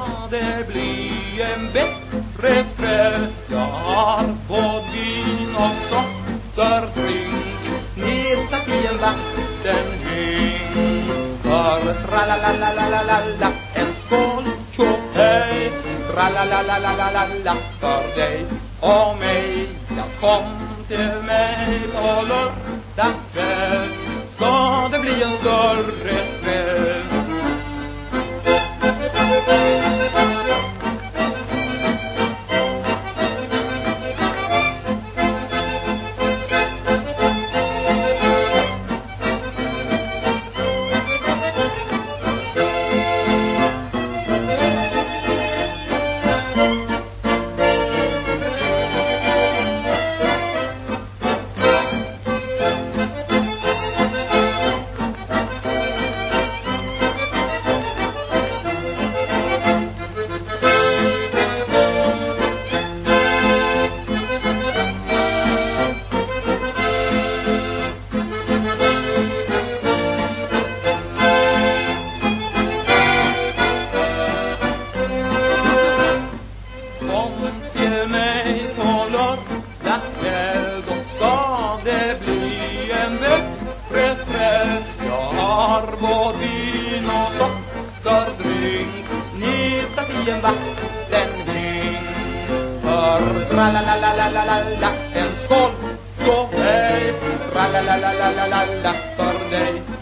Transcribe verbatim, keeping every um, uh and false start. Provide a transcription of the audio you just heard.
det bli en bättre kväll. Jag har både vin och sockerdrink nedsatt i en vattenhäng. För tralalalalala, en skål, tjohej. Tralalalalala, för dig och mig. Jag kom till mig på lördag kväll. Ska det bli en större kväll? Det blir en bättre kväll. Jag har både vin och sockerdrink nedsatt i en vattenhäng. För tralalalalala, en skål, så hej. Tralalalalala för dig